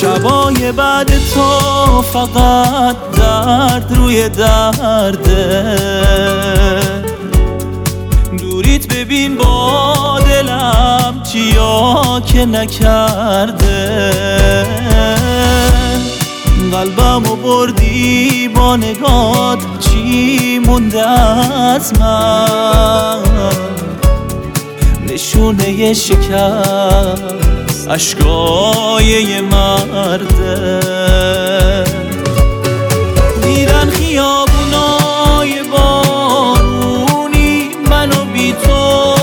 شبای بعد تو فقط درد روی درده، دوریت ببین با دلم چیا که نکرده. قلبمو بردی با نگات، چی مونده از من؟ نشونه شکست عشقای یه مرده. دیدن خیابونای بارونی منو بی تو،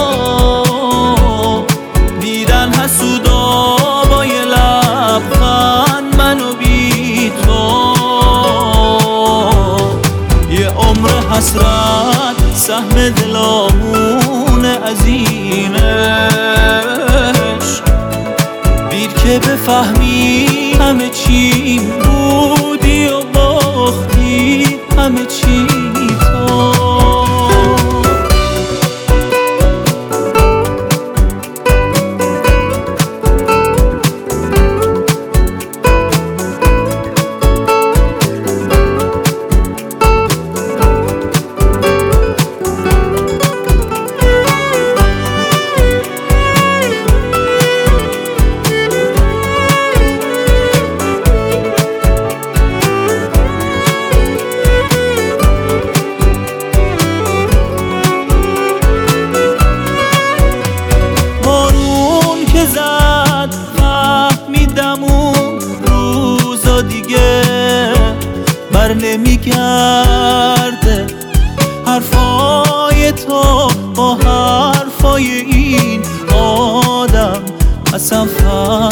دیدن حسودا با یه لبخند منو بی تو. یه عمر حسرت سهم دلامونه از این عشق، دیر که بفهمی همه چی بودی و باختی همه چی تو. نمیگرده حرفای تو با حرفای این آدم، اصلا فرق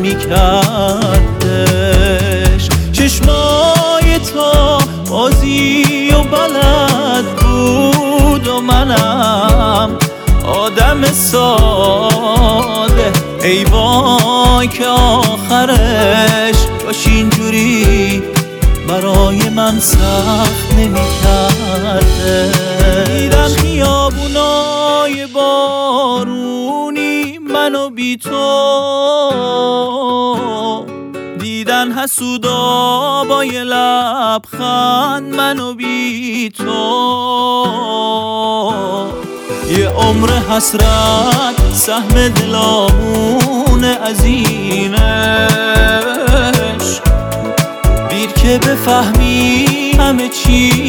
نمیکردش. چشمای تو بازی و بلد بود و منم آدم ساده. ای وای که آخرش باش اینجوری برای من سخت نمی‌کرده. دیدن خیابونای بارونی منو بی تو، دیدن حسودا با یه لبخند منو بی تو. یه عمر حسرت سهم دلامونه از این عشق، دیر که بفهمی همه چی